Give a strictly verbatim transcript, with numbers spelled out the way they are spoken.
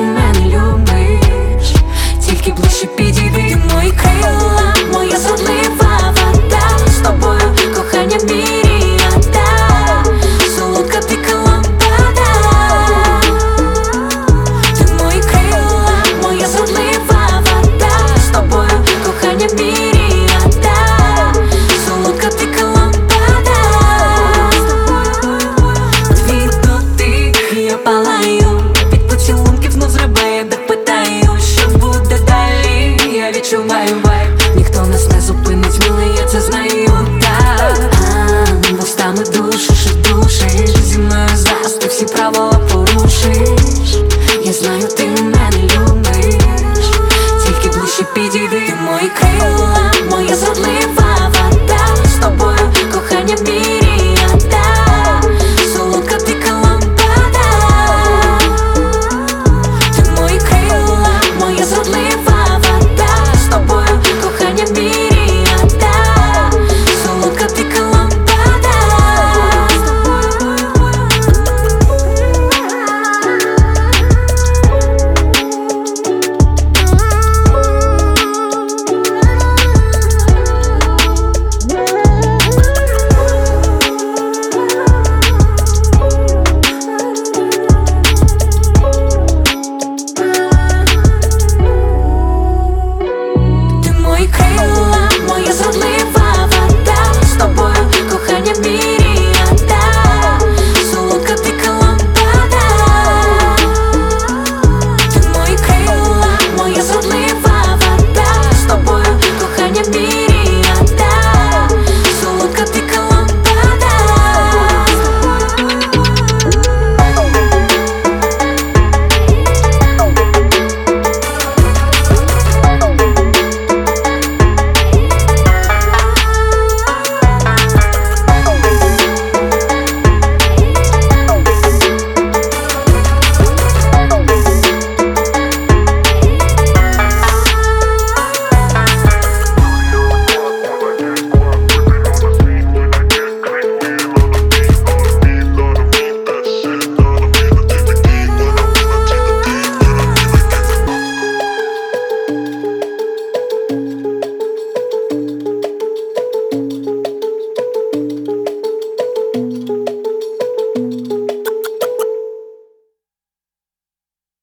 мене любиш, тільки ближче підійди. Ти мої крила, моя зрадлива вода, з тобою кохання міріада, солодка дика лампада. Ти мої крила, моя зрадлива вода, з тобою кохання міріада, солодка дика лампада. Твій дотик, я палаю, від поцілунків знов зрибає.